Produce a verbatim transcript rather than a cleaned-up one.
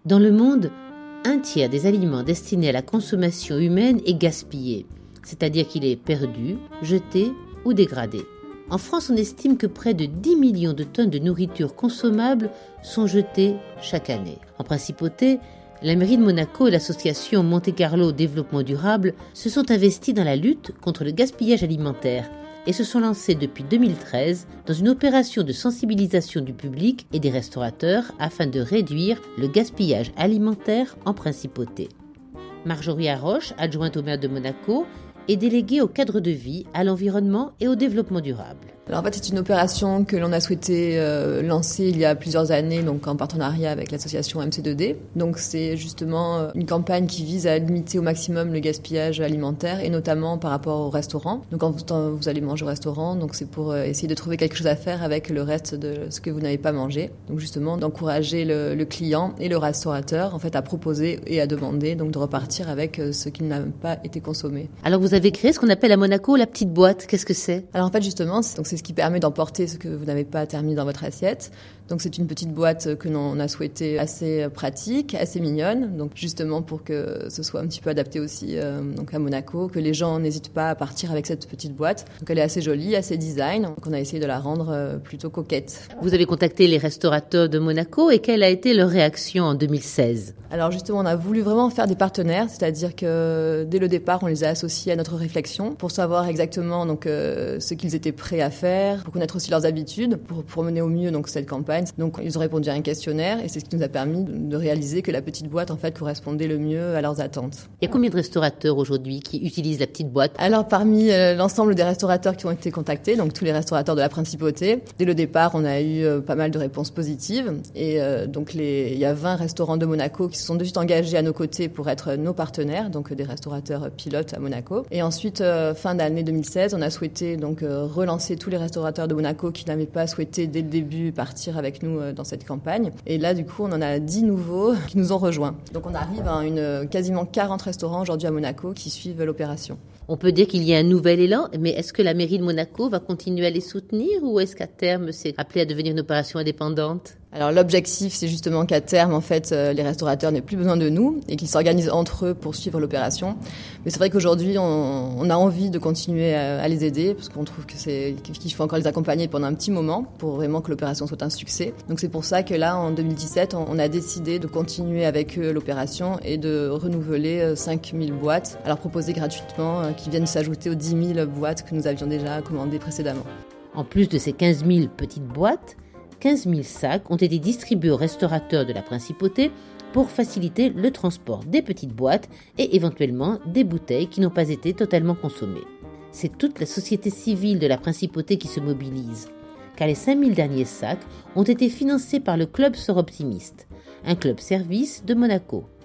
Dans le monde, un tiers des aliments destinés à la consommation humaine est gaspillé, c'est-à-dire qu'il est perdu, jeté ou dégradé. En France, on estime que près de dix millions de tonnes de nourriture consommable sont jetées chaque année. En principauté, la mairie de Monaco et l'association Monte Carlo Développement Durable se sont investis dans la lutte contre le gaspillage alimentaire et se sont lancés depuis deux mille treize dans une opération de sensibilisation du public et des restaurateurs afin de réduire le gaspillage alimentaire en principauté. Marjorie Arroche, adjointe au maire de Monaco, est déléguée au cadre de vie, à l'environnement et au développement durable. Alors en fait, c'est une opération que l'on a souhaité euh, lancer il y a plusieurs années, donc en partenariat avec l'association M C deux D. Donc c'est justement euh, une campagne qui vise à limiter au maximum le gaspillage alimentaire et notamment par rapport au restaurant. Donc quand vous, vous allez manger au restaurant, donc c'est pour euh, essayer de trouver quelque chose à faire avec le reste de ce que vous n'avez pas mangé. Donc justement d'encourager le, le client et le restaurateur en fait à proposer et à demander, donc de repartir avec euh, ce qui n'a pas été consommé. Alors vous avez créé ce qu'on appelle à Monaco la petite boîte. Qu'est-ce que c'est ? Alors en fait justement, c'est, donc c'est ce qui permet d'emporter ce que vous n'avez pas terminé dans votre assiette. Donc c'est une petite boîte que l'on a souhaité assez pratique, assez mignonne, donc justement pour que ce soit un petit peu adapté aussi euh, donc à Monaco, que les gens n'hésitent pas à partir avec cette petite boîte. Donc elle est assez jolie, assez design, donc on a essayé de la rendre euh, plutôt coquette. Vous avez contacté les restaurateurs de Monaco et quelle a été leur réaction en deux mille seize ? Alors justement, on a voulu vraiment faire des partenaires, c'est-à-dire que dès le départ, on les a associés à notre réflexion pour savoir exactement donc euh, ce qu'ils étaient prêts à faire, pour connaître aussi leurs habitudes, pour, pour mener au mieux donc cette campagne. Donc ils ont répondu à un questionnaire et c'est ce qui nous a permis de, de réaliser que la petite boîte en fait correspondait le mieux à leurs attentes. Il y a combien de restaurateurs aujourd'hui qui utilisent la petite boîte ? Alors parmi euh, l'ensemble des restaurateurs qui ont été contactés, donc tous les restaurateurs de la principauté, dès le départ, on a eu euh, pas mal de réponses positives et euh, donc les, il y a vingt restaurants de Monaco qui se sont de suite engagés à nos côtés pour être nos partenaires, donc des restaurateurs pilotes à Monaco. Et ensuite, euh, fin d'année deux mille seize, on a souhaité donc euh, relancer tous les restaurateurs de Monaco qui n'avaient pas souhaité dès le début partir avec nous euh, dans cette campagne. Et là, du coup, on en a dix nouveaux qui nous ont rejoints. Donc on arrive à une, quasiment quarante restaurants aujourd'hui à Monaco qui suivent l'opération. On peut dire qu'il y a un nouvel élan, mais est-ce que la mairie de Monaco va continuer à les soutenir ou est-ce qu'à terme, c'est appelé à devenir une opération indépendante ? Alors l'objectif, c'est justement qu'à terme, en fait, euh, les restaurateurs n'aient plus besoin de nous et qu'ils s'organisent entre eux pour suivre l'opération. Mais c'est vrai qu'aujourd'hui, on, on a envie de continuer à, à les aider parce qu'on trouve que c'est qu'il faut encore les accompagner pendant un petit moment pour vraiment que l'opération soit un succès. Donc c'est pour ça que là, en deux mille dix-sept, on, on a décidé de continuer avec eux l'opération et de renouveler cinq mille boîtes à leur proposer gratuitement, euh, qui viennent s'ajouter aux dix mille boîtes que nous avions déjà commandées précédemment. En plus de ces quinze mille petites boîtes, quinze mille sacs ont été distribués aux restaurateurs de la principauté pour faciliter le transport des petites boîtes et éventuellement des bouteilles qui n'ont pas été totalement consommées. C'est toute la société civile de la principauté qui se mobilise, car les cinq mille derniers sacs ont été financés par le Club Sœurs Optimistes, un club service de Monaco.